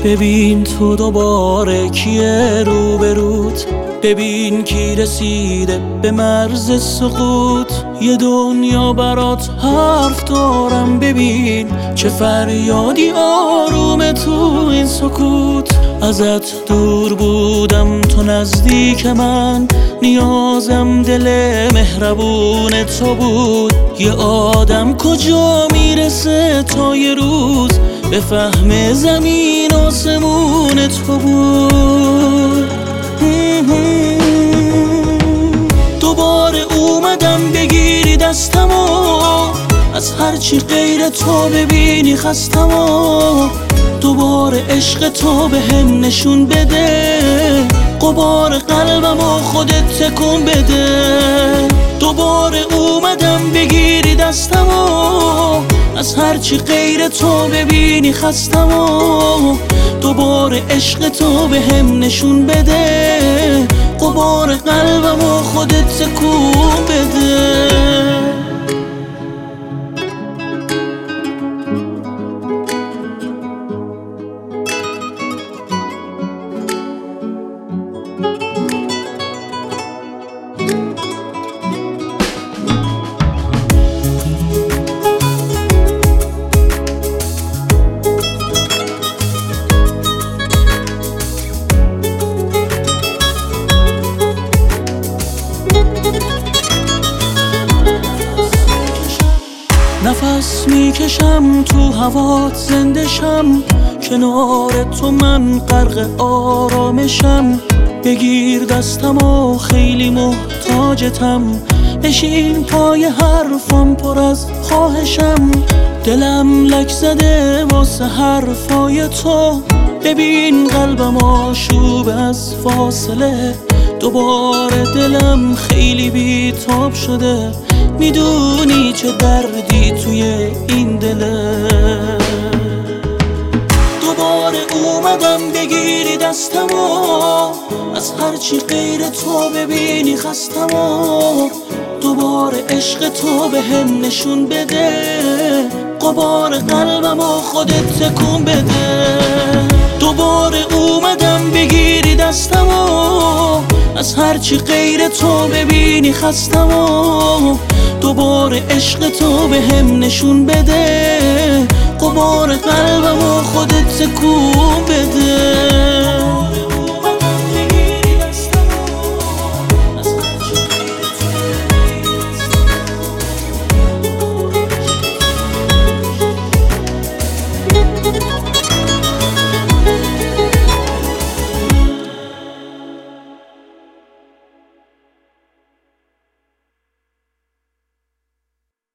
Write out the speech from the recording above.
ببین تو دوباره کیه روبروت، ببین کی رسیده به مرز سقوط. یه دنیا برات حرف دارم، ببین چه فریادی آرومه تو این سکوت. ازت دور بودم تو نزدیک من، نیازم دل مهربون تو بود. یه آدم کجا میرسه تا یه روز بفهم زمین آسمون تو بود. دوباره اومدم بگیری دستمو، از هرچی غیر تو ببینی خستمو. دوباره عشق تو به هم نشون بده، غبار قلبمو خودت تکون بده. دوباره اومدم بگیری دستمو، از هرچی غیر تو ببینی خستمو. دوباره عشق تو به هم نشون بده، غبار قلبمو خودت تکون بده. نفس میکشم تو هوات زنده شم، کنار تو من غرق آرامشم. بگیر دستمو خیلی محتاجتم، بشین پای حرفم پر از خواهشم. دلم لک زده واسه حرفای تو، ببین قلبم آشوب از فاصله. دوباره دلم خیلی بیتاب شده، میدونی چه دردی توی این دله. دوباره اومدم بگیری دستمو، از هرچی غیر تو ببینی خستمو. دوباره عشق تو به هم نشون بده، غبار قلبمو خودت تکون بده. دوباره اومدم بگیری دستمو، از هرچی غیر تو ببینی خستمو. دوباره عشق تو به هم نشون بده، غبار قلبمو خودت تکون بده.